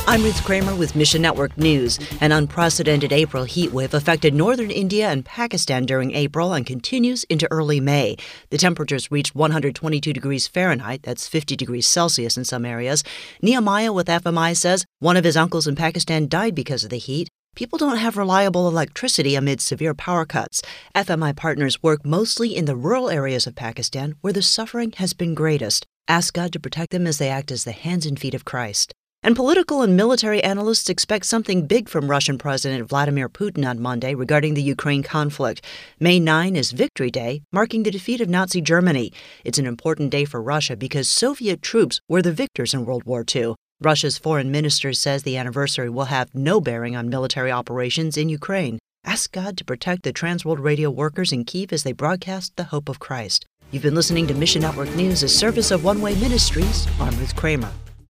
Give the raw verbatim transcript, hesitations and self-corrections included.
I'm Ruth Kramer with Mission Network News. An unprecedented April heat wave affected northern India and Pakistan during April and continues into early May. The temperatures reached one hundred twenty-two degrees Fahrenheit, that's fifty degrees Celsius in some areas. Nehemiah with F M I says one of his uncles in Pakistan died because of the heat. People don't have reliable electricity amid severe power cuts. F M I partners work mostly in the rural areas of Pakistan where the suffering has been greatest. Ask God to protect them as they act as the hands and feet of Christ. And political and military analysts expect something big from Russian President Vladimir Putin on Monday regarding the Ukraine conflict. May ninth is Victory Day, marking the defeat of Nazi Germany. It's an important day for Russia because Soviet troops were the victors in World War Two. Russia's foreign minister says the anniversary will have no bearing on military operations in Ukraine. Ask God to protect the Transworld Radio workers in Kyiv as they broadcast the hope of Christ. You've been listening to Mission Network News, a service of One Way Ministries. I'm Ruth Kramer.